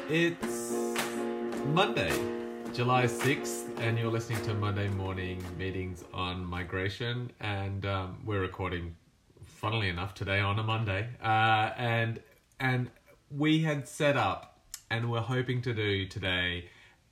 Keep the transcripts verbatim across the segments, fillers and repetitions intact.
It's Monday, July sixth, and you're listening to Monday Morning Meetings on Migration, and um, we're recording, funnily enough, today on a Monday, uh, and and we had set up, and we're hoping to do today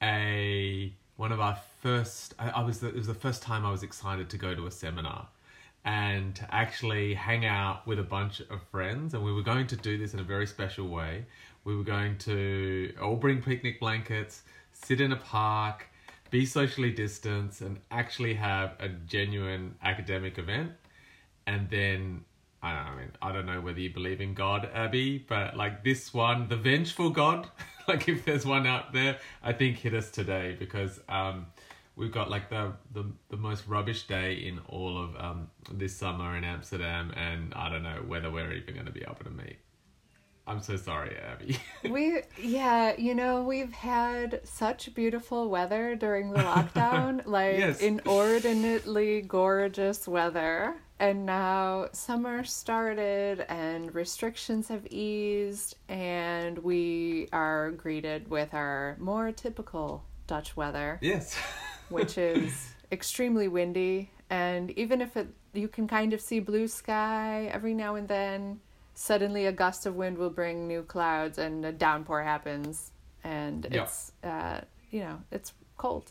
a one of our first. I, I was the, it was the first time I was excited to go to a seminar and to actually hang out with a bunch of friends, and we were going to do this in a very special way. We were going to all bring picnic blankets, sit in a park, be socially distanced, and actually have a genuine academic event. And then, I don't know, I mean, I don't know whether you believe in God, Abby, but like this one, the vengeful God, like if there's one out there, I think hit us today because um, we've got like the, the, the most rubbish day in all of um, this summer in Amsterdam, and I don't know whether we're even going to be able to meet. I'm so sorry, Abby. we, yeah, you know, we've had such beautiful weather during the lockdown, like Yes. inordinately gorgeous weather. And now summer started and restrictions have eased, and we are greeted with our more typical Dutch weather. Yes. Which is extremely windy. And even if it, you can kind of see blue sky every now and then, suddenly a gust of wind will bring new clouds and a downpour happens, and Yep. it's uh you know it's cold.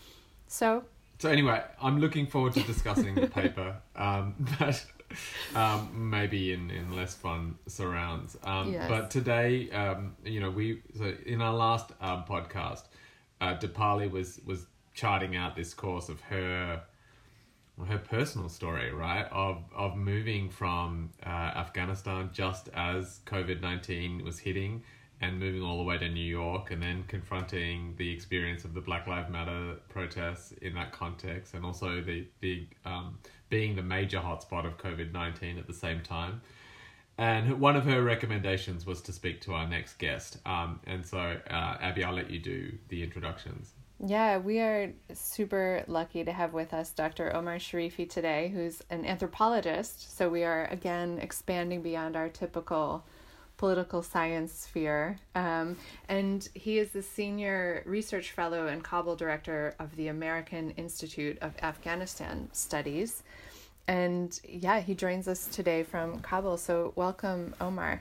So So anyway, I'm looking forward to discussing the paper, um, but um, maybe in, in less fun surrounds. Um, Yes. But today, um, you know, we so in our last um, podcast, uh, Dipali was was charting out this course of her. her personal story, right, of of moving from uh, Afghanistan just as COVID nineteen was hitting and moving all the way to New York, and then confronting the experience of the Black Lives Matter protests in that context, and also the, the um, being the major hotspot of COVID nineteen at the same time. And one of her recommendations was to speak to our next guest. Um, and so, uh, Abby, I'll let you do the introductions. yeah, we are super lucky to have with us Doctor Omar Sharifi today, who's an anthropologist. So we are, again, expanding beyond our typical political science sphere. Um, and he is the Senior Research Fellow and Kabul Director of the American Institute of Afghanistan Studies. And yeah, he joins us today from Kabul. So welcome, Omar.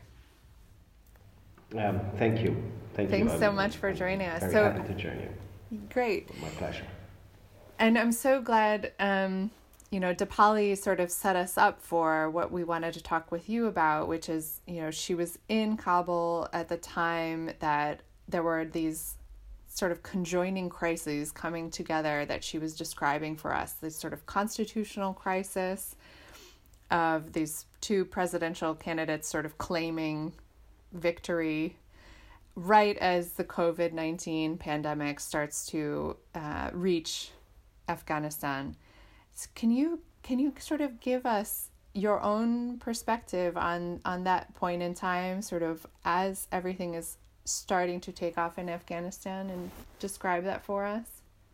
Um, thank you. Thank Thanks you. so I'm much for joining us. Very So happy to join you. great. My pleasure. And I'm so glad, um, you know, Dipali sort of set us up for what we wanted to talk with you about, which is, you know, she was in Kabul at the time that there were these sort of conjoining crises coming together that she was describing for us, this sort of constitutional crisis of these two presidential candidates sort of claiming victory right as the COVID nineteen pandemic starts to uh, reach Afghanistan. So can you can you sort of give us your own perspective on, on that point in time, sort of as everything is starting to take off in Afghanistan, and describe that for us?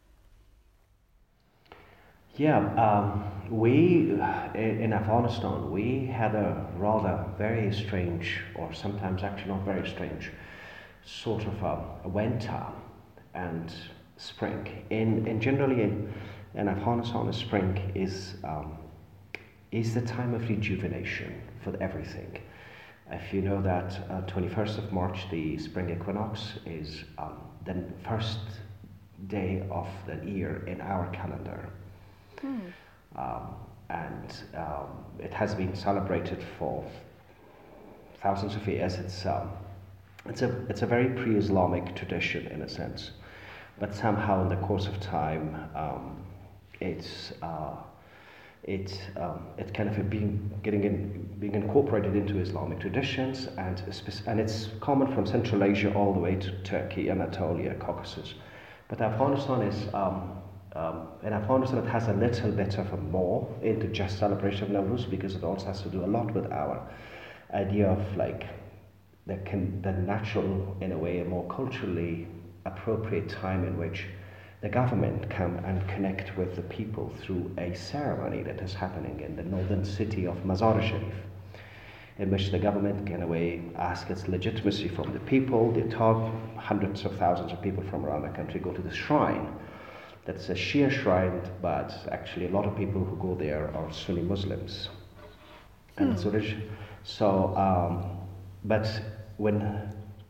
Yeah, um, we in, in Afghanistan we had a rather very strange, or sometimes actually not very strange, sort of a, a winter and spring. In in generally in, in Afghanistan, spring is um, is the time of rejuvenation for everything. If you know that uh, twenty-first of March, the spring equinox, is um, the first day of the year in our calendar. Hmm. Um, and um, it has been celebrated for thousands of years. It's um, it's a it's a very pre-Islamic tradition in a sense, but somehow in the course of time, um, it's uh, it um, it kind of being getting in being incorporated into Islamic traditions, and spec- and it's common from Central Asia all the way to Turkey, Anatolia, Caucasus, but Afghanistan is. Um, Um, in Afghanistan, it has a little bit of a more into just celebration of Nowruz, because it also has to do a lot with our idea of like the can, the natural, in a way, a more culturally appropriate time in which the government come and connect with the people through a ceremony that is happening in the northern city of Mazar-e Sharif. in which the government, in a way, asks its legitimacy from the people. They talk, hundreds of thousands of people from around the country go to the shrine. That's a Shia shrine, but actually a lot of people who go there are Sunni Muslims. And Hmm. it's orig- so, um, but when,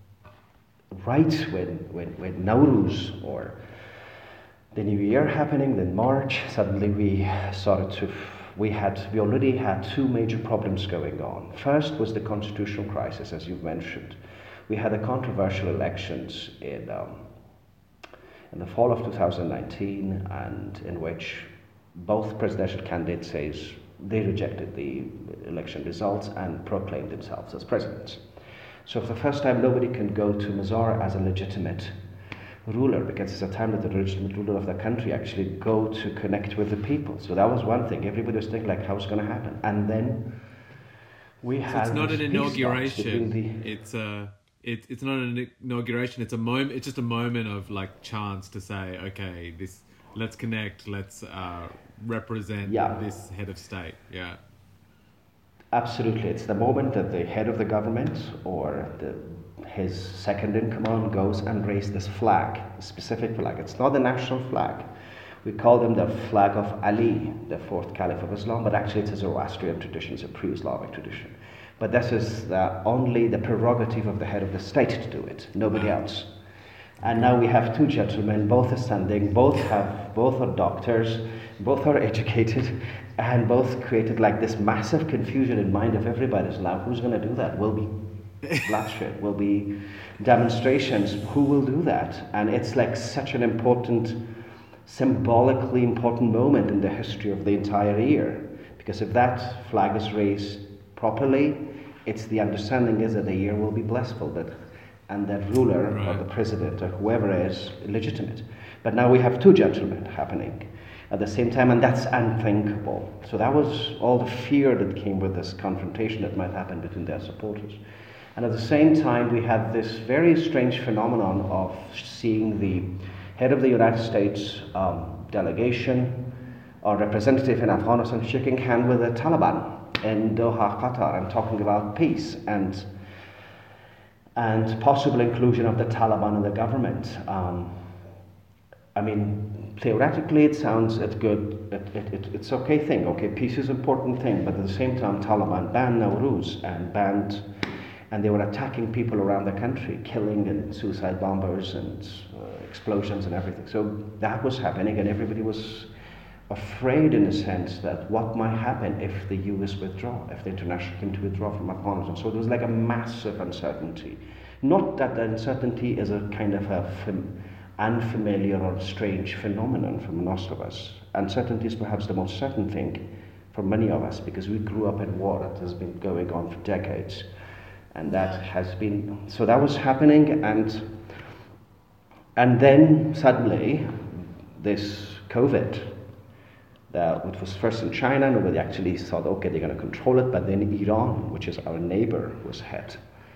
right when, when, when Nowruz or the New Year happening, then March, suddenly we started to, we had, we already had two major problems going on. First was the constitutional crisis, as you've mentioned. We had the controversial elections in, um, in the fall of two thousand nineteen, and in which both presidential candidates says they rejected the election results and proclaimed themselves as presidents. So for the first time, nobody can go to Mazar as a legitimate ruler, because it's a time that the legitimate ruler of the country actually go to connect with the people. So that was one thing. Everybody was thinking like, how's it going to happen? And then we So had it's not this an peace talks inauguration. between the, It's a it, it's not an inauguration. It's a moment. It's just a moment of like chance to say, okay, this let's connect. Let's uh, represent Yeah. this head of state. Yeah. Absolutely, it's the moment that the head of the government or the, his second in command goes and raises this flag, a specific flag. It's not the national flag. We call them the flag of Ali, the fourth caliph of Islam, but actually it's a Zoroastrian tradition, it's a pre-Islamic tradition. But this is the, only the prerogative of the head of the state to do it, nobody Ah. else. And now we have two gentlemen, both ascending, both have, both are doctors, both are educated, and both created like this massive confusion in mind of everybody's now. Who's going to do that? Will be bloodshed, will be demonstrations. Who will do that? And it's like such an important, symbolically important moment in the history of the entire year. Because if that flag is raised properly, it's the understanding is that the year will be blissful, that and that ruler or Right. the president or whoever is legitimate. But now we have two gentlemen happening at the same time, and that's unthinkable. So that was all the fear that came with this confrontation that might happen between their supporters. And at the same time, we had this very strange phenomenon of seeing the head of the United States um, delegation or representative in Afghanistan shaking hand with the Taliban in Doha, Qatar, and talking about peace and and possible inclusion of the Taliban in the government. Um, I mean, theoretically, it sounds it's good. It, it, it, it's okay thing. Okay, peace is important thing, but at the same time, Taliban banned Nowruz and banned, and they were attacking people around the country, killing and suicide bombers and uh, explosions and everything. So that was happening, and everybody was afraid in a sense that what might happen if the U S withdraw, if the international came to withdraw from Afghanistan. So there was like a massive uncertainty. Not that the uncertainty is a kind of a fam- unfamiliar or strange phenomenon for most of us. Uncertainty is perhaps the most certain thing for many of us because we grew up in war that has been going on for decades. And that has been, so that was happening, and and then suddenly this COVID, Uh, it was first in China, nobody actually thought, okay, they're going to control it, but then Iran, which is our neighbor, was hit.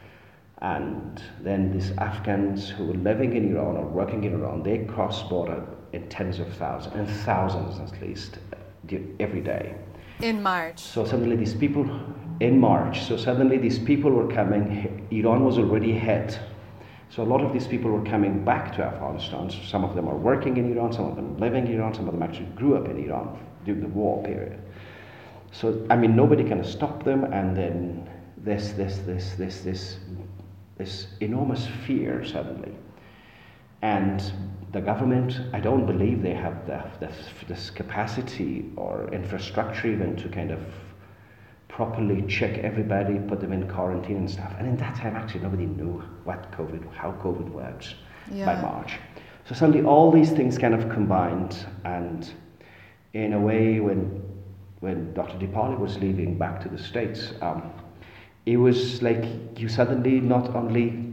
And then these Afghans who were living in Iran or working in Iran, they crossed border in tens of thousands, and thousands at least, every day. In March. So suddenly these people, in March, so suddenly these people were coming, Iran was already hit. So a lot of these people were coming back to Afghanistan. So some of them are working in Iran, some of them living in Iran, some of them actually grew up in Iran during the war period. So I mean, nobody can stop them, and then this, this, this, this, this, this enormous fear suddenly. And the government, I don't believe they have the, the, this capacity or infrastructure even to kind of properly check everybody, put them in quarantine and stuff. And in that time, actually, nobody knew what COVID, how COVID works Yeah. by March. So suddenly, all these things kind of combined, and in a way, when when Doctor Dipali was leaving back to the States, um, it was like you suddenly not only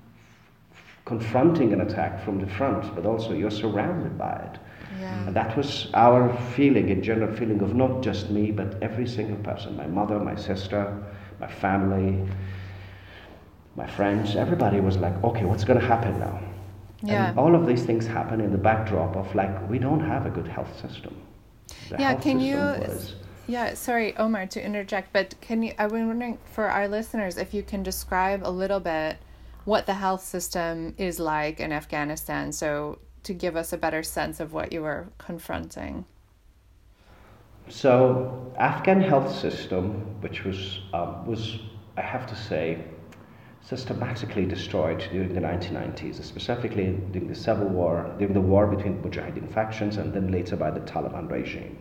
confronting an attack from the front, but also you're surrounded by it. Yeah. And that was our feeling, a general feeling of not just me, but every single person, my mother, my sister, my family, my friends, everybody was like, okay, what's going to happen now? Yeah. And all of these things happen in the backdrop of like, we don't have a good health system. The Yeah, health can you system was- Yeah, sorry, Omar, to interject, but can you, I was wondering for our listeners if you can describe a little bit what the health system is like in Afghanistan, so to give us a better sense of what you were confronting. So, Afghan health system, which was um, was I have to say, systematically destroyed during the nineteen nineties, specifically during the civil war, during the war between Mujahideen factions, and then later by the Taliban regime.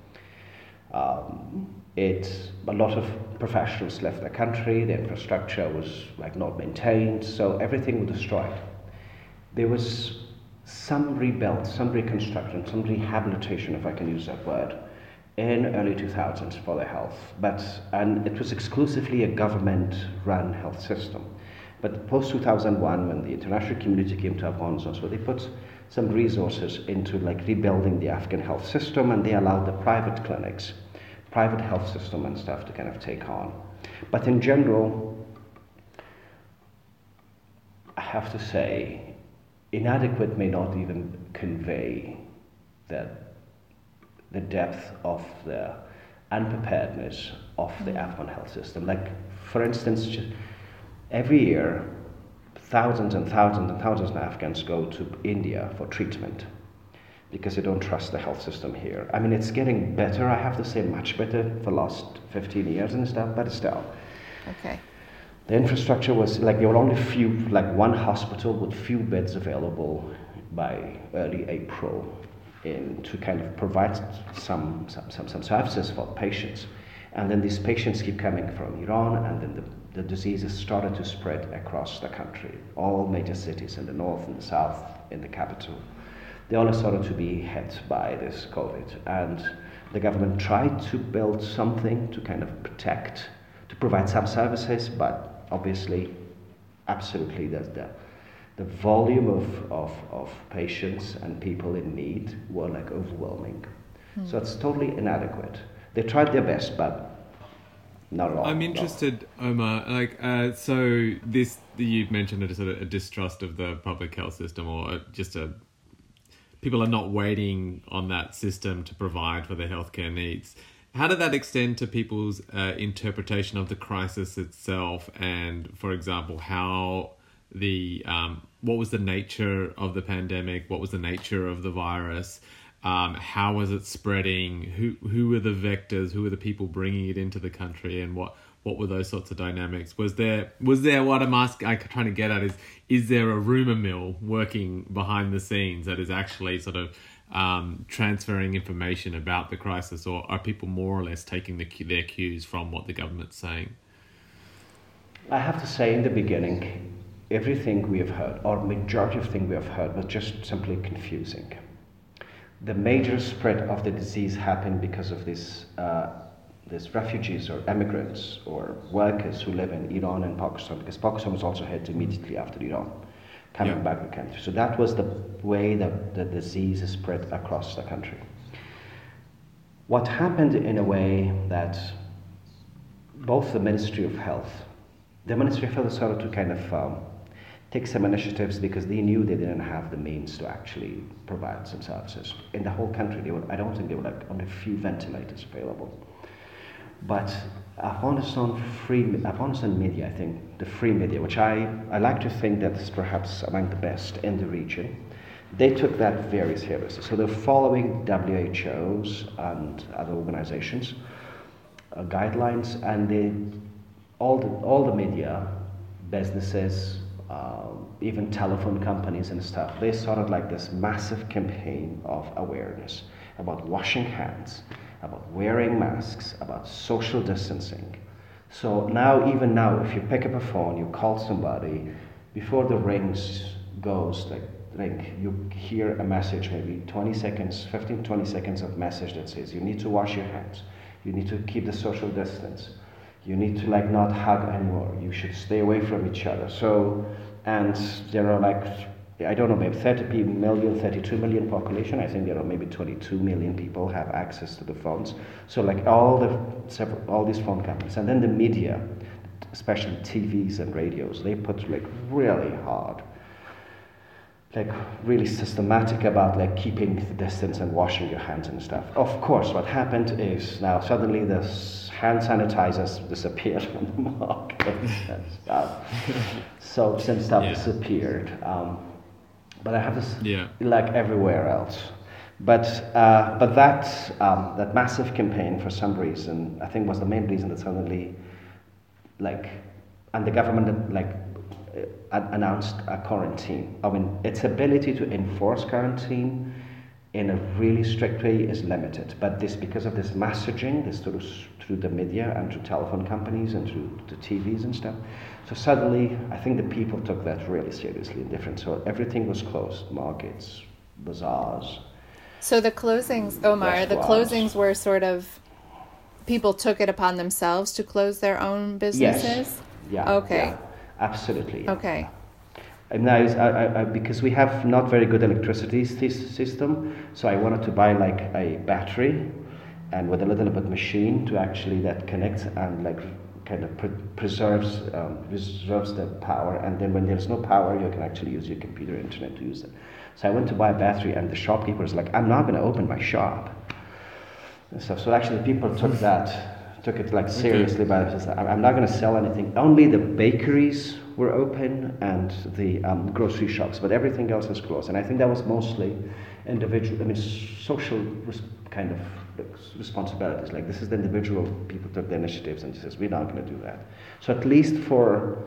Um, it a lot of professionals left the country. The infrastructure was like not maintained, so everything was destroyed. There was some rebuilt, some reconstruction, some rehabilitation, if I can use that word, in early two thousands for the health, but and it was exclusively a government-run health system. But post two thousand one, when the international community came to Afghanistan, so they put some resources into like rebuilding the Afghan health system, and they allowed the private clinics, private health system and stuff to kind of take on. But in general, I have to say, inadequate may not even convey the, the depth of the unpreparedness of the Afghan health system. Like, for instance, every year, thousands and thousands and thousands of Afghans go to India for treatment because they don't trust the health system here. I mean, it's getting better, I have to say, much better for the last fifteen years and stuff, but still. Okay. The infrastructure was like there were only few, like one hospital with few beds available by early April in to kind of provide some some, some, some services for patients. And then these patients keep coming from Iran, and then the, the diseases started to spread across the country. All major cities in the north and the south, in the capital, they all started to be hit by this COVID. And the government tried to build something to kind of protect, to provide some services, but obviously, absolutely, the, the, the volume of, of, of patients and people in need were like overwhelming. Mm. So it's totally inadequate. They tried their best, but not at all. I'm interested, Omar. Like, uh, so this you've mentioned a sort of a distrust of the public health system, or just a people are not waiting on that system to provide for their healthcare needs. How did that extend to people's uh, interpretation of the crisis itself? And, for example, how the um, what was the nature of the pandemic? What was the nature of the virus? Um, how was it spreading? Who who were the vectors? Who were the people bringing it into the country? And what, what were those sorts of dynamics? Was there was there what I'm asking, I'm trying to get at is is there a rumor mill working behind the scenes that is actually sort of um, transferring information about the crisis, or are people more or less taking the, their cues from what the government's saying? I have to say, in the beginning, everything we have heard, or majority of things we have heard, was just simply confusing. The major spread of the disease happened because of this, uh, these refugees or immigrants or workers who live in Iran and Pakistan, because Pakistan was also hit immediately after Iran, coming yeah. back to the country. So that was the way that the disease is spread across the country. What happened in a way that both the Ministry of Health, the Ministry of Health started to kind of um, take some initiatives because they knew they didn't have the means to actually provide some services. In the whole country, they were, I don't think there were like only a few ventilators available. But Afghanistan free, Afghanistan media, I think, the free media, which I, I like to think that is perhaps among the best in the region, they took that very seriously. So they're following W H O's and other organizations, uh, guidelines, and they, all the, all the media, businesses, Uh, even telephone companies and stuff, they started like this massive campaign of awareness about washing hands, about wearing masks, about social distancing. So now, even now, if you pick up a phone, you call somebody, before the rings goes, like ring, you hear a message, maybe twenty seconds, fifteen, twenty seconds of message that says you need to wash your hands, you need to keep the social distance, you need to like not hug anymore, you should stay away from each other. So, and there are like, I don't know, maybe thirty million, thirty-two million population. I think there are maybe twenty-two million people have access to the phones. So like all the several, all these phone companies, and then the media, especially T Vs and radios, they put like really hard, like really systematic about like keeping the distance and washing your hands and stuff. Of course, what happened is now suddenly the s- hand sanitizers disappeared from the market and stuff. Soaps and stuff Yeah. disappeared. Um, but I have this Yeah. like everywhere else. But uh, but that um, that massive campaign for some reason I think was the main reason that suddenly like and the government like uh, announced a quarantine. I mean, its ability to enforce quarantine in a really strict way is limited. But this, because of this messaging, this through through the media and through telephone companies and through the T Vs and stuff. So suddenly, I think the people took that really seriously and different. So everything was closed: markets, bazaars. So the closings, Omar, the Restaurants. closings were sort of, people took it upon themselves to close their own businesses? Yes. Yeah. Okay. Yeah, absolutely. Yeah. Okay. And now, is, I, I, I, because we have not very good electricity sys- system, so I wanted to buy like a battery, and with a little bit machine to actually that connects and like kind of pre- preserves um, preserves the power. And then when there's no power, you can actually use your computer internet to use it. So I went to buy a battery, and the shopkeeper was like, "I'm not going to open my shop." And stuff. So actually, people took that, took it like seriously. But I'm not going to sell anything. Only the bakeries were open and the um, grocery shops, but everything else is closed. And I think that was mostly individual, I mean, social res- kind of responsibilities. Like this is the individual people took the initiatives and says, we're not going to do that. So at least for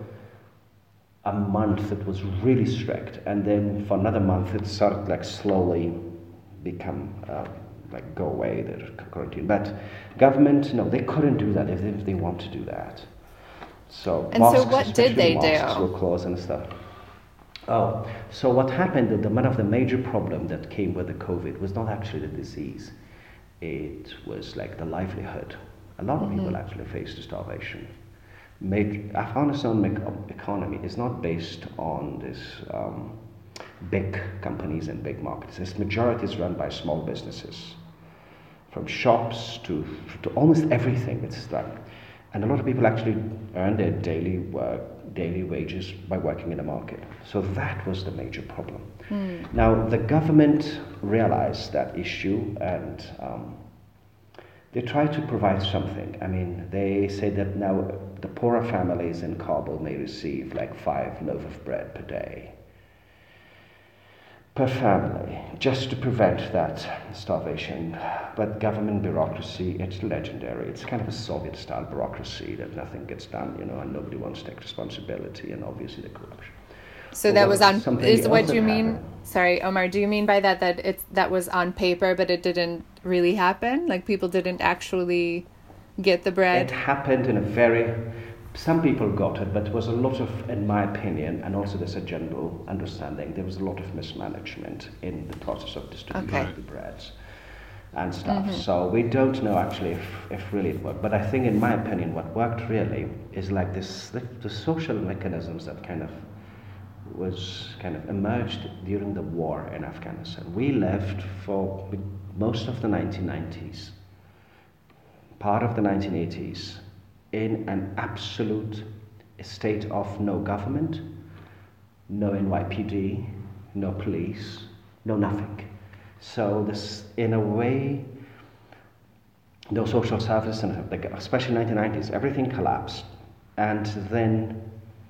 a month it was really strict, and then for another month it started like slowly become uh, like go away, the quarantine. But government, no, they couldn't do that if they, if they want to do that. So And so mosques, what did especially they mosques do? were closed and stuff. Oh, so what happened, the, one of the major problem that came with the COVID was not actually the disease. It was like the livelihood. A lot of Mm-hmm. people actually faced starvation. Made, Afghanistan ec- economy is not based on this um, big companies and big markets. Its majority is run by small businesses, from shops to, to almost everything. It's done. And a lot of people actually earn their daily work, daily wages by working in the market. So that was the major problem. Mm. Now the government realized that issue, and um, they tried to provide something. I mean, they say that now the poorer families in Kabul may receive like five loaves of bread per day, per family, just to prevent that starvation. But government bureaucracy, it's legendary. It's kind of a Soviet-style bureaucracy that nothing gets done, you know, and nobody wants to take responsibility, and obviously the corruption. So But that what- was on, something is else what that you mean, happened- sorry, Omar, do you mean by that that it's, that was on paper, but it didn't really happen? Like people didn't actually get the It bread? happened in a very, some people got it, but it was a lot of, in my opinion, and also there's a general understanding, there was a lot of mismanagement in the process of distributing Okay. the breads and stuff. So we don't know actually if, if really it worked. But I think, in my opinion, what worked really is like this, the, the social mechanisms that kind of was kind of emerged during the war in Afghanistan. We lived for most of the nineteen nineties, part of the nineteen eighties, in an absolute state of no government, no N Y P D, no police, no nothing. So this, in a way, no social service, and like, especially nineteen nineties, everything collapsed. And then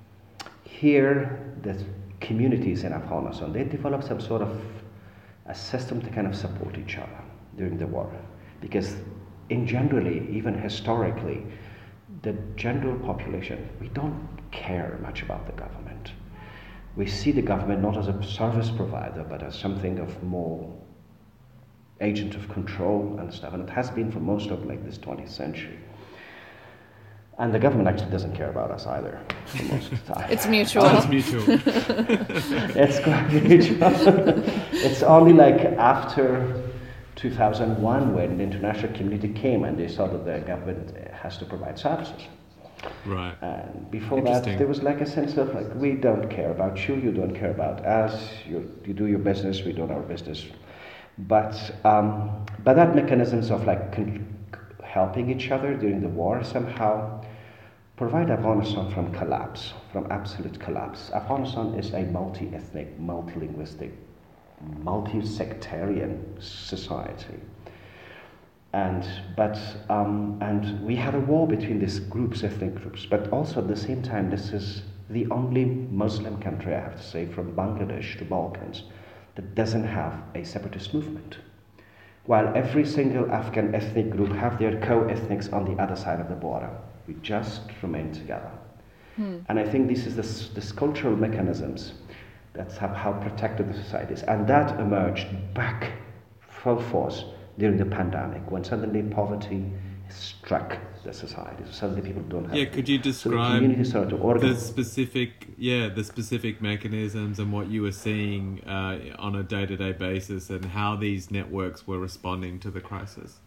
here, the communities in Afghanistan, they developed some sort of a system to kind of support each other during the war. Because in generally, even historically, the general population, we don't care much about the government. We see the government not as a service provider, but as something of more agent of control and stuff. And it has been for most of like this twentieth century. And the government actually doesn't care about us either, for most of the time. It's mutual. It's mutual. It's quite mutual. It's only like after two thousand one when the international community came and they saw that the government has to provide services. Right. And before that, Interesting. there was like a sense of like, we don't care about you, you don't care about us, you, you do your business, we do our business. But um, but that mechanisms of like con- helping each other during the war somehow provide Afghanistan from collapse, from absolute collapse. Afghanistan is a multi-ethnic, multilinguistic, multi-sectarian society. And but um, and we had a war between these groups, ethnic groups. But also at the same time, this is the only Muslim country, I have to say, from Bangladesh to Balkans, that doesn't have a separatist movement. While every single Afghan ethnic group have their co-ethnics on the other side of the border, we just remain together. Hmm. And I think this is this, this cultural mechanisms that's how, how protected the society is, and that emerged back full force during the pandemic, when suddenly poverty struck the society. So suddenly people don't have. Yeah, could you describe so the, community started to organize. the specific, yeah, the specific mechanisms and what you were seeing uh, on a day-to-day basis, and how these networks were responding to the crisis?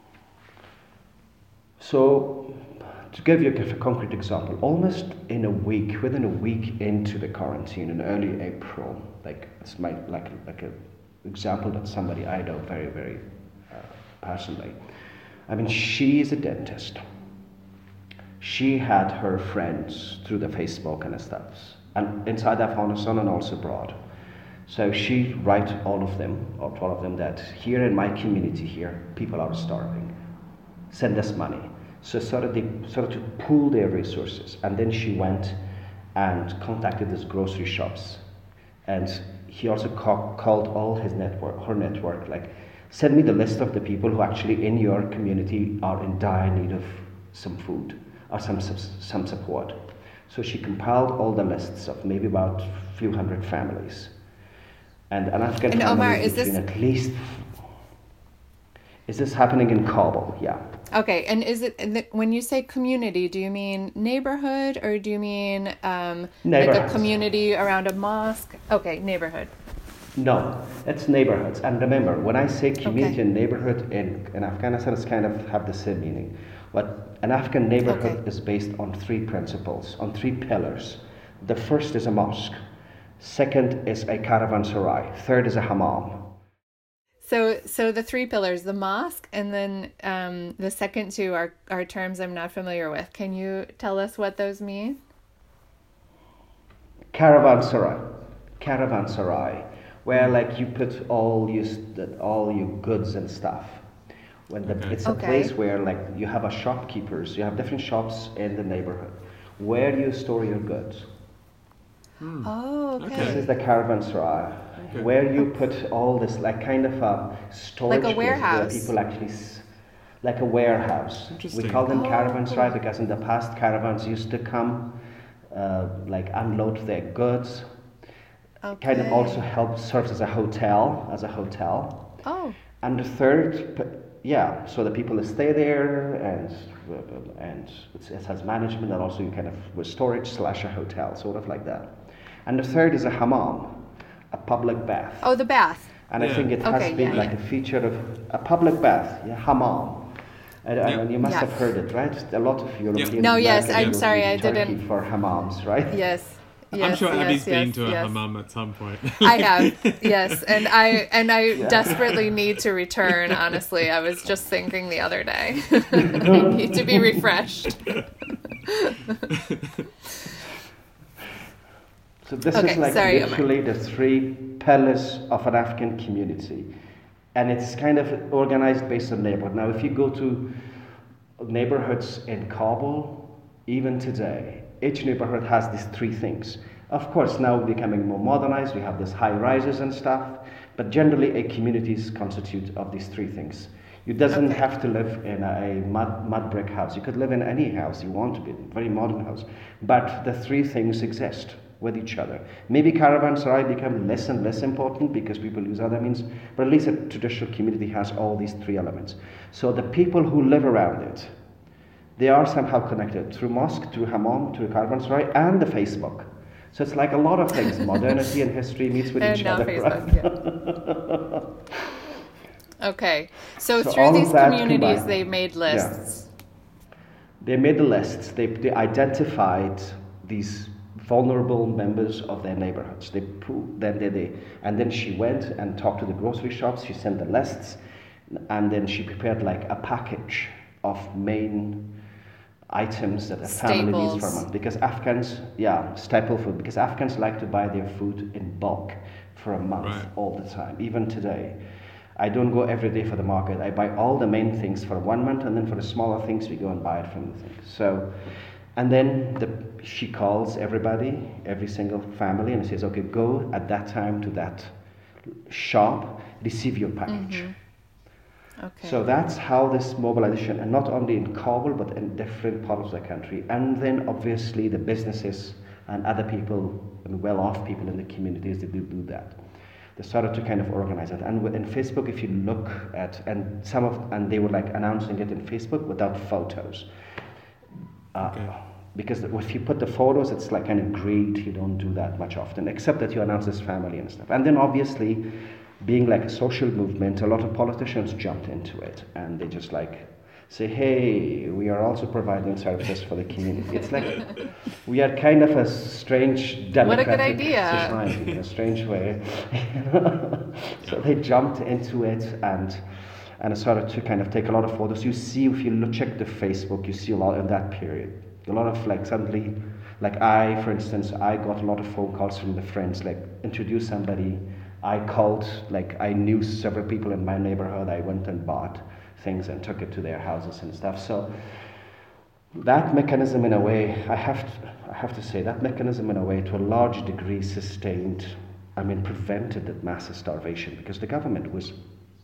So, to give you a concrete example, almost in a week, within a week into the quarantine, in early April, like it's my like like a example that somebody I know very very. Personally, I mean, she is a dentist. She had her friends through the Facebook and stuff, and inside Afghanistan and also abroad. So she write all of them, or all of them, that here in my community here, people are starving. Send us money. So started they started to pool their resources, and then she went and contacted these grocery shops, and he also ca- called all his network, her network, like. Send me the list of the people who actually in your community are in dire need of some food or some some support. So she compiled all the lists of maybe about a few hundred families. And an Afghan and family Omar, is between this... at least... Is this happening in Kabul? Yeah. Okay, and is it, when you say community, do you mean neighborhood, or do you mean um, like a community around a mosque? Okay, neighborhood. No, it's neighborhoods. And remember, when I say community okay. and neighborhood in, in Afghanistan, it's kind of have the same meaning. But an Afghan neighborhood okay. is based on three principles, on three pillars. The first is a mosque. Second is a caravanserai. Third is a hammam. So so the three pillars, the mosque, and then um, the second two are, are terms I'm not familiar with. Can you tell us what those mean? Caravanserai. Caravanserai. Where like you put all your all your goods and stuff. When the, it's a okay. place where like you have a shopkeepers, you have different shops in the neighborhood where you store your goods. Hmm. Oh, okay. This is the caravanserai, okay. where you put all this like kind of a storage like a warehouse. Where people actually, like a warehouse. We call them oh, caravanserai cool. because in the past caravans used to come, uh, like unload their goods. Okay. Kind of also helps serves as a hotel, as a hotel. Oh. And the third, yeah, so the people stay there, and and it has management, and also you kind of with storage slash a hotel, sort of like that. And the third is a hammam, a public bath. Oh, the bath. And yeah. I think it has okay, been yeah, like yeah. a feature of a public bath, yeah, hammam. And, yeah. and you must yes. have heard it, right? A lot of European. Yeah. No, yes, American I'm sorry, I Turkey didn't. For hammams, right? Yes. Yes, I'm sure yes, Abby's yes, been to a yes. hammam at some point. I have, yes, and I and I yeah. desperately need to return. Honestly, I was just thinking the other day, I need to be refreshed. So this okay, is like sorry, literally Omar. The three pillars of an Afghan community, and it's kind of organized based on neighborhood. Now, if you go to neighborhoods in Kabul, even today. Each neighborhood has these three things. Of course, now becoming more modernized, we have these high rises and stuff, but generally a community is constituted of these three things. You doesn't okay. have to live in a mud, mud brick house. You could live in any house you want to be, a very modern house. But the three things exist with each other. Maybe caravanserai become less and less important because people use other means, but at least a traditional community has all these three elements. So the people who live around it, they are somehow connected through mosque, through hammam, through caravanserai, and the Facebook. So it's like a lot of things. Modernity and history meets with and each now other. Facebook, right? yeah. Okay. So, so through these communities, combined, they made lists. Yeah. They made the lists. They, they identified these vulnerable members of their neighborhoods. They then they, they and then she went and talked to the grocery shops. She sent the lists, and then she prepared like a package of main items that a family needs for a month. Because Afghans, yeah, staple food, because Afghans like to buy their food in bulk for a month Right. all the time, even today. I don't go every day for the market. I buy all the main things for one month, and then for the smaller things, we go and buy it from the thing. So, and then the, she calls everybody, every single family, and says, okay, go at that time to that shop, receive your package. Mm-hmm. Okay. So that's how this mobilization, and not only in Kabul, but in different parts of the country. And then obviously the businesses and other people, I mean, well-off people in the communities, they do do that. They started to kind of organize it. And in Facebook, if you look at, and some of, and they were like announcing it in Facebook without photos. Uh, Okay. Because if you put the photos, it's like kind of greed. You don't do that much often, except that you announce this family and stuff. And then obviously, being like a social movement, a lot of politicians jumped into it, and they just like say, hey, we are also providing services for the community. It's like we are kind of a strange democratic What a good idea. society in a strange way. So they jumped into it, and and it started to kind of take a lot of photos. You see, if you look, check the Facebook, you see a lot in that period. A lot of like suddenly, like I, for instance, I got a lot of phone calls from the friends, like introduce somebody. I called, like I knew several people in my neighborhood. I went and bought things and took it to their houses and stuff. So that mechanism, in a way, I have to, I have to say, that mechanism, in a way, to a large degree, sustained, I mean, prevented that massive starvation, because the government was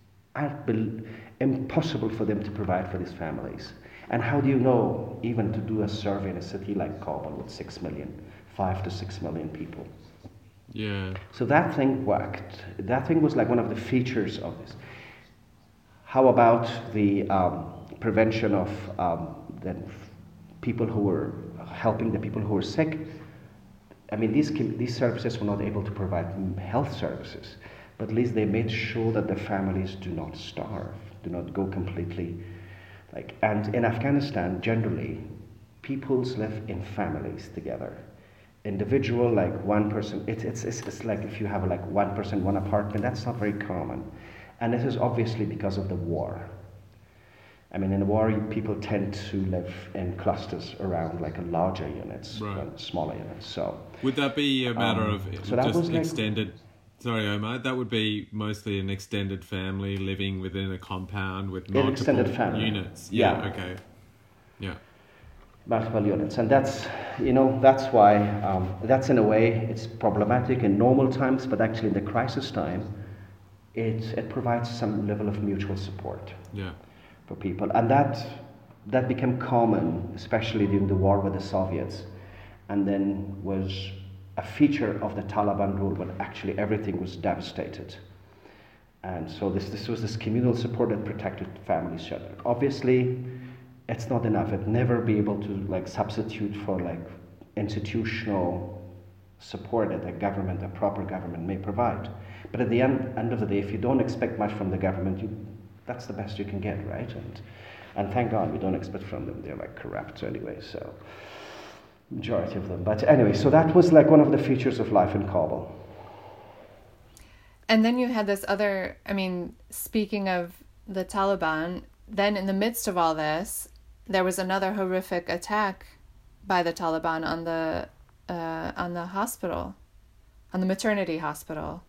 impossible for them to provide for these families. And how do you know, even to do a survey in a city like Kabul with six million, five to six million people? Yeah. So that thing worked. That thing was like one of the features of this. How about the um, prevention of um, the people who were helping the people who were sick? I mean, these these services were not able to provide health services, but at least they made sure that the families do not starve, do not go completely. Like, and in Afghanistan, generally, peoples live in families together. Individual, like one person, it, it's, it's it's like if you have like one person, one apartment, that's not very common. And this is obviously because of the war. I mean, in the war, people tend to live in clusters around like a larger units, Right. than smaller units. So Would that be a matter Um, of so that just was like- extended? Sorry, Omar. That would be mostly an extended family living within a compound with An multiple extended family. units. Yeah, Yeah. Okay. Yeah. multiple units, and that's, you know, that's why um, that's in a way it's problematic in normal times, but actually in the crisis time, it it provides some level of mutual support Yeah. for people, and that that became common, especially during the war with the Soviets, and then was a feature of the Taliban rule when actually everything was devastated. And so this this was this communal support that protected families shelter. Obviously, it's not enough. It'd never be able to like substitute for like institutional support that a government, a proper government may provide. But at the end, end of the day, if you don't expect much from the government, you, that's the best you can get, right? And and thank God we don't expect from them. They're like corrupt anyway, so majority of them. But anyway, so that was like one of the features of life in Kabul. And then you had this other, I mean, speaking of the Taliban, then in the midst of all this, there was another horrific attack by the Taliban on the uh, on the hospital, on the maternity hospital.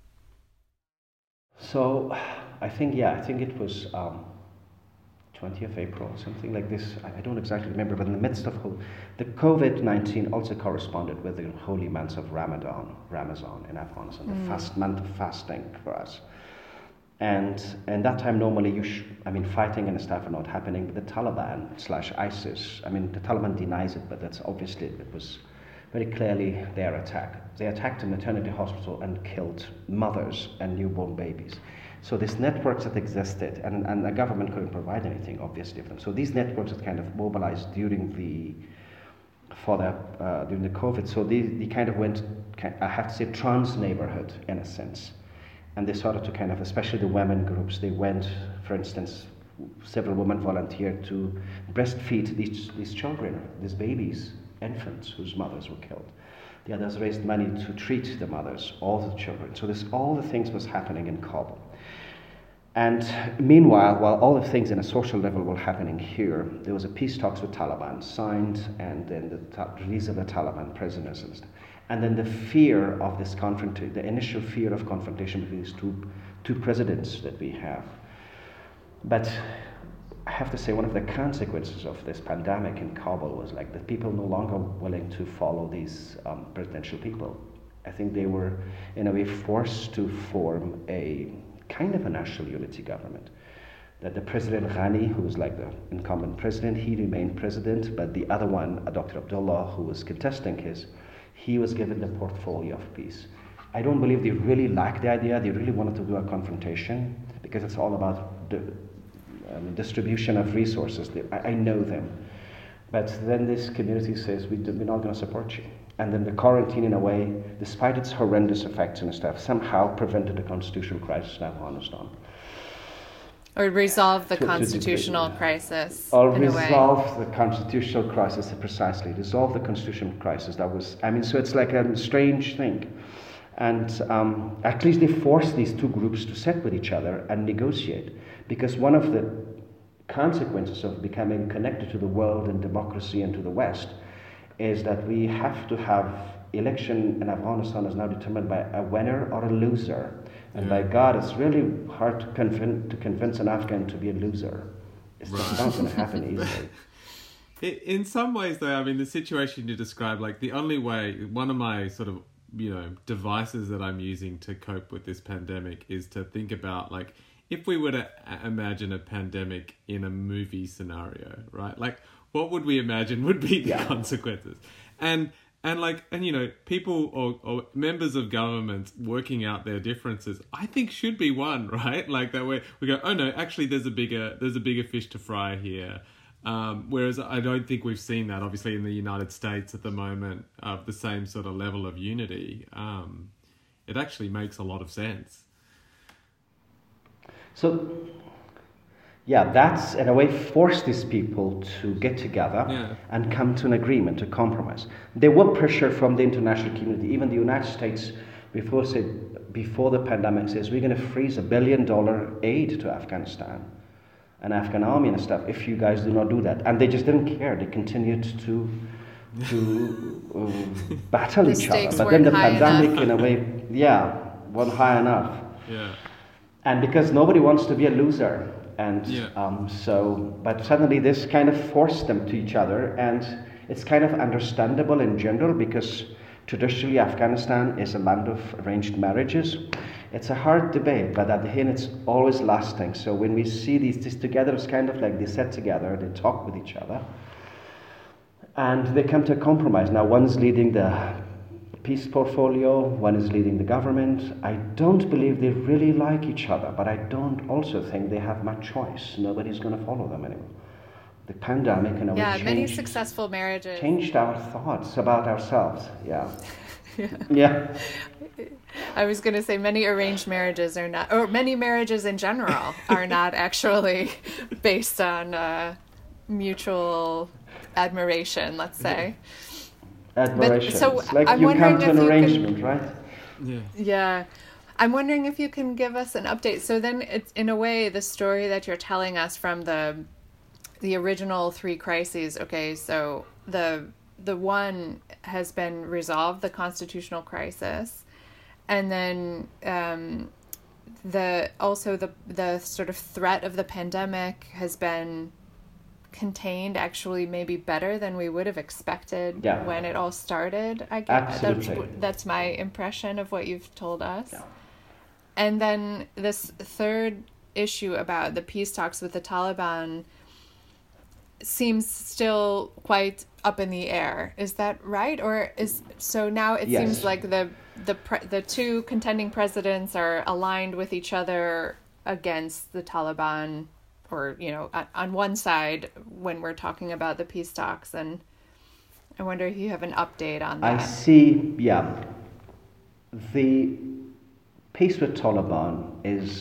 So I think, yeah, I think it was um, twentieth of April, something like this. I, I don't exactly remember, but in the midst of ho- the COVID nineteen also corresponded with the holy months of Ramadan, Ramazan in Afghanistan, Mm. the fast month of fasting for us. And and that time normally you, sh- I mean, fighting and stuff are not happening. But the Taliban slash ISIS, I mean, the Taliban denies it, but that's obviously it was very clearly their attack. They attacked a maternity hospital and killed mothers and newborn babies. So these networks that existed, and, and the government couldn't provide anything, obviously, of them. So these networks that kind of mobilized during the for the uh, during the COVID. So they, they kind of went, I have to say, trans neighborhood in a sense. And they started to kind of, especially the women groups, they went, for instance, several women volunteered to breastfeed these, these children, these babies, infants whose mothers were killed. The others raised money to treat the mothers, all the children. So this, all the things was happening in Kabul. And meanwhile, while all the things in a social level were happening here, there was a peace talks with Taliban signed, and then the ta- release of the Taliban prisoners, and, and then the fear of this confrontation, the initial fear of confrontation between these two two presidents that we have. But I have to say, one of the consequences of this pandemic in Kabul was like that people no longer willing to follow these um, presidential people. I think they were, in a way, forced to form a kind of a national unity government. That the President Ghani, who was like the incumbent president, he remained president, but the other one, Doctor Abdullah, who was contesting his, he was given the portfolio of peace. I don't believe they really liked the idea. They really wanted to do a confrontation because it's all about the um, distribution of resources. They, I, I know them. But then this community says, we do, we're not going to support you. And then the quarantine, in a way, despite its horrendous effects and stuff, somehow prevented the constitutional crisis in Afghanistan. Or resolve the To- to constitutional degree, yeah. crisis Or in a way. resolve the constitutional crisis, precisely. Resolve the constitutional crisis. That was, I mean, so it's like a strange thing. And um, at least they forced these two groups to sit with each other and negotiate. Because one of the consequences of becoming connected to the world and democracy and to the West is that we have to have election in Afghanistan is now determined by a winner or a loser. And Yeah. by God, it's really hard to convince, to convince an Afghan to be a loser. It's just Right. not going to happen easily. I- In some ways, though, I mean, the situation you described, like the only way, one of my sort of, you know, devices that I'm using to cope with this pandemic is to think about, like, if we were to a- imagine a pandemic in a movie scenario, right? Like, what would we imagine would be the Yeah. consequences? And and like and you know, people or, or members of government working out their differences, I think should be one, right? Like that way we go, oh no, actually there's a bigger there's a bigger fish to fry here. Um, whereas I don't think we've seen that, obviously, in the United States at the moment, of the same sort of level of unity. Um, it actually makes a lot of sense. So, yeah, that's in a way forced these people to get together Yeah. and come to an agreement, to compromise. There were pressure from the international community. Even the United States, before said before the pandemic, says we're going to freeze a billion dollar aid to Afghanistan, an Afghan army and stuff, if you guys do not do that. And they just didn't care. They continued to to uh, battle The each other. stakes But then the weren't high pandemic, enough. in a way, yeah, wasn't high enough. Yeah. And because nobody wants to be a loser. And Yeah. um, so, but suddenly this kind of forced them to each other. And it's kind of understandable in general because traditionally Afghanistan is a land of arranged marriages. It's a hard debate, but at the end it's always lasting. So when we see these, these together, it's kind of like they sit together, they talk with each other, and they come to a compromise. Now one's leading the peace portfolio, one is leading the government. I don't believe they really like each other, but I don't also think they have much choice. Nobody's going to follow them anymore. The pandemic, in a way, Yeah, many changed, successful marriages. changed our thoughts about ourselves. Yeah. Yeah. Yeah. I was going to say many arranged marriages are not, or many marriages in general are not actually based on uh, mutual admiration, let's say. Admiration. so It's like I'm you wondering come to if an you could- arrangement, right? Yeah. Yeah. I'm wondering if you can give us an update. So then it's in a way the story that you're telling us from the the original three crises. Okay, so the the one has been resolved, the constitutional crisis, and then um, the also the the sort of threat of the pandemic has been contained, actually maybe better than we would have expected Yeah. when it all started. I guess that's, Absolutely. that's my impression of what you've told us. Yeah. And then this third issue about the peace talks with the Taliban seems still quite up in the air. Is that right? Or is so now it Yes. seems like the the pre, the two contending presidents are aligned with each other against the Taliban, or you know, on, on one side when we're talking about the peace talks. And I wonder if you have an update on I that. see, yeah. The peace with Taliban is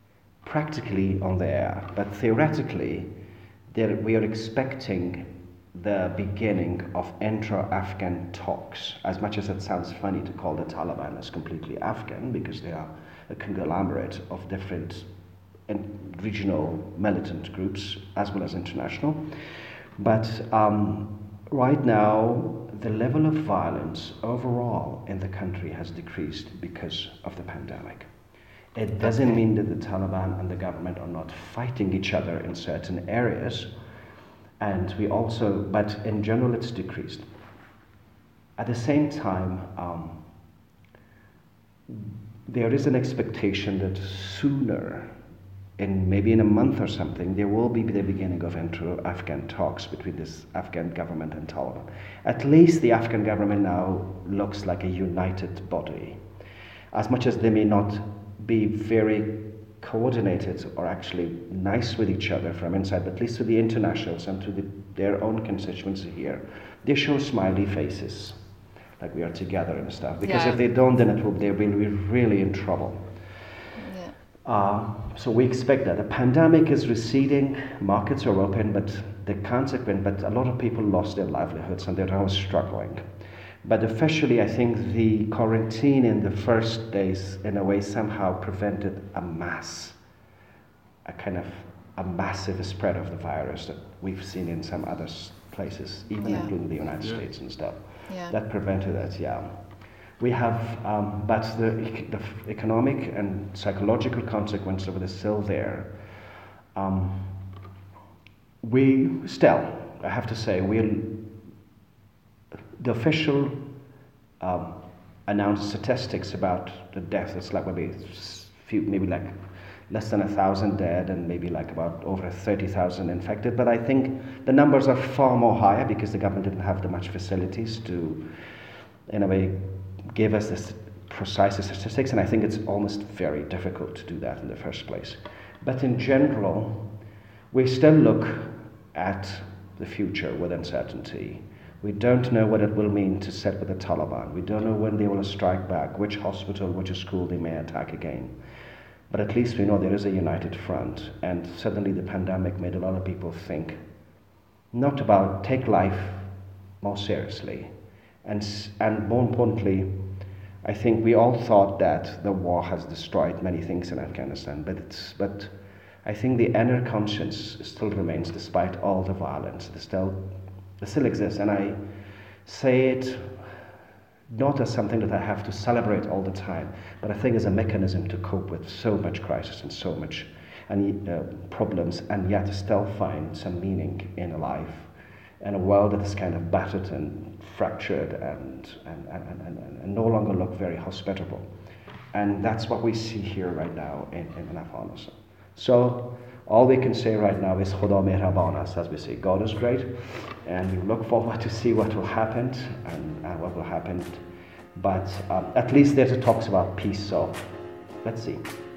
practically on the air, but theoretically, there, we are expecting the beginning of intra-Afghan talks, as much as it sounds funny to call the Taliban as completely Afghan, because they are a conglomerate of different regional militant groups as well as international. But um, right now, the level of violence overall in the country has decreased because of the pandemic. It doesn't okay. mean that the Taliban and the government are not fighting each other in certain areas, and we also, but in general it's decreased. At the same time, um, there is an expectation that sooner, in maybe in a month or something, there will be the beginning of inter-Afghan talks between this Afghan government and Taliban. At least the Afghan government now looks like a united body. As much as they may not be very coordinated or actually nice with each other from inside, but at least to the internationals and to the, their own constituency here, they show smiley faces, like we are together and stuff. Because yeah. if they don't, then it will, they will be really in trouble. Uh, so we expect that. The pandemic is receding, markets are open, but the consequent, but a lot of people lost their livelihoods and they're now struggling. But officially, I think the quarantine in the first days, in a way, somehow prevented a mass, a kind of a massive spread of the virus that we've seen in some other places, even yeah. including the United yeah. States and stuff. Yeah. That prevented it, yeah. We have, um, but the, the economic and psychological consequences of it is still there. Um, we still, I have to say, we the official um, announced statistics about the deaths. It's like maybe few, maybe like less than a thousand dead, and maybe like about over thirty thousand infected. But I think the numbers are far more higher because the government didn't have the much facilities to, in a way, give us this precise statistics, and I think it's almost very difficult to do that in the first place. But in general, we still look at the future with uncertainty. We don't know what it will mean to sit with the Taliban. We don't know when they will strike back, which hospital, which school they may attack again. But at least we know there is a united front, and suddenly the pandemic made a lot of people think, not about take life more seriously, and and more importantly, I think we all thought that the war has destroyed many things in Afghanistan, but it's but I think the inner conscience still remains despite all the violence. It still it still exists, and I say it not as something that I have to celebrate all the time, but I think as a mechanism to cope with so much crisis and so much and uh, problems, and yet still find some meaning in life. In a world that is kind of battered and fractured and, and, and, and, and no longer look very hospitable. And that's what we see here right now in, in Afghanistan. So all we can say right now is Khuda Mehraban ast, as we say, God is great, and we look forward to see what will happen and, and what will happen. But um, at least there's a talks about peace, so let's see.